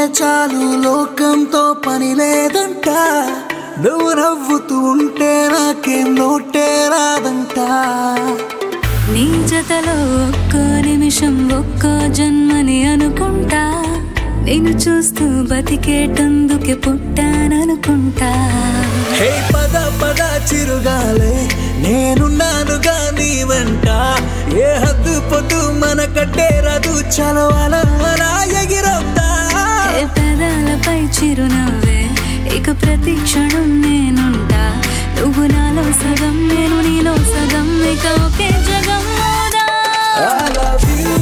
చాలు లోకంతో పని లేదంట నువ్వు నవ్వుతూ ఉంటే నాకేం లోటే రాదంట నీ జతలో ఒక్క నిమిషం ఒక్క జన్మని అనుకుంటా నేను చూస్తూ బతికేటందుకే పుట్టాననుకుంటా హే పద పద చిరుగాలే నేనున్నానుగా నీ వెంట ఏ హద్దు పొద్దు మన కట్టేరదు చలో అలా ఎగిరొద్దా పెదాలపై చిరునవ్వే ఇక ప్రతి క్షణం నేనుంటా నువ్వు నాలో సగం నేను నీలో సగం ఇక ఒకే జగం మోదా I love you.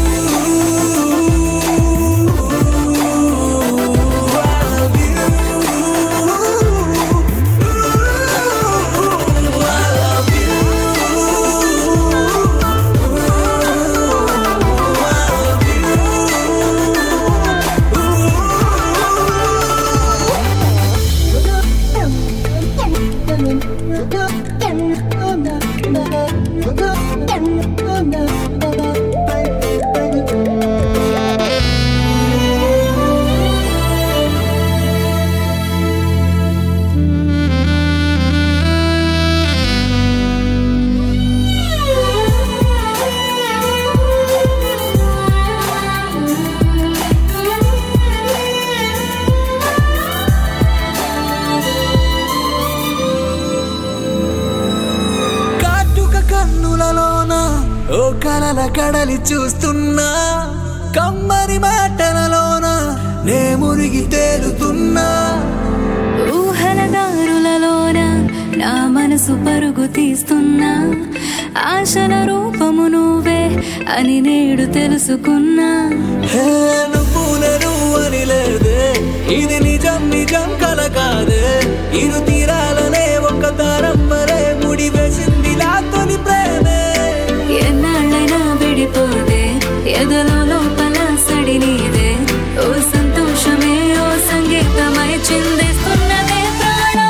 ఓ కలల కడలి చూస్తున్నా కమ్మని మాటలలోన నే మురిగి తేలుతున్నా ఊహల దారులలోన నా మనసు పరుగు తీస్తున్నా ఆశల రూపము నువ్వే అని నేడు తెలుసుకున్నా హే నువ్వు అని లేదే ఇది నిజం నిజం కల కాదే ఇరు తీరాలనే ఒక దారం వరే ముడి వేసిందిలా తొలి ప్రేమే ఎన్నాళ్ళైనా విడిపోదే ఎదలో లోపల సడి నీదే ఓ సంతోషమే ఓ సంగీతమై చిందిస్తున్నదే ప్రాణం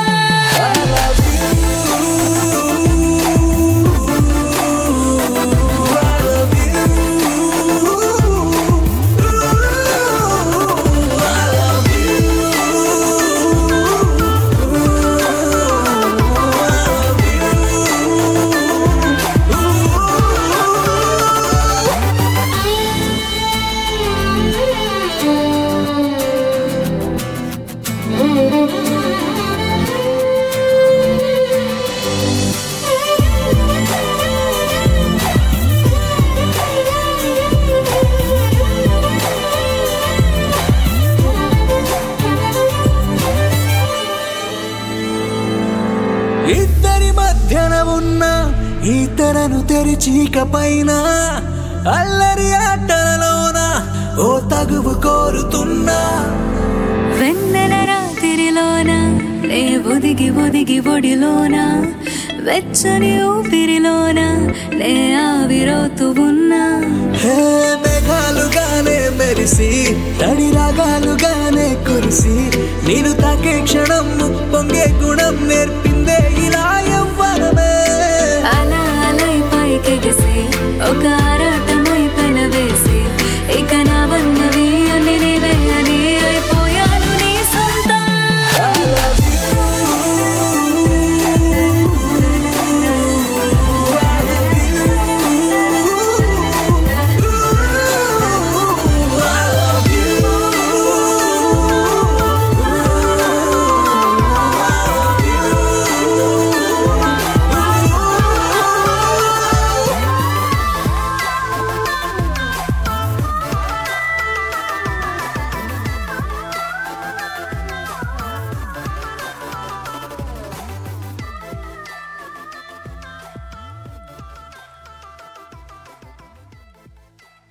ఇద్దరి మధ్యన ఉన్న ఈ తెరను తెరిచీక పైన అల్లరి ఆటలలోన ఓ తగువు కోరుతున్నా వెన్నెల రాత్రిలోన నే ఒదిగి ఒదిగి ఒడిలోన వెచ్చని ఊపిరిలోన నే ఆవిరవుతూ ఉన్నా హే మేఘాలుగానే మెరిసి తడి రాగాలుగానే కురిసి నేను తాకే క్షణం పొంగే గుణం నేర్పిందే ఇలా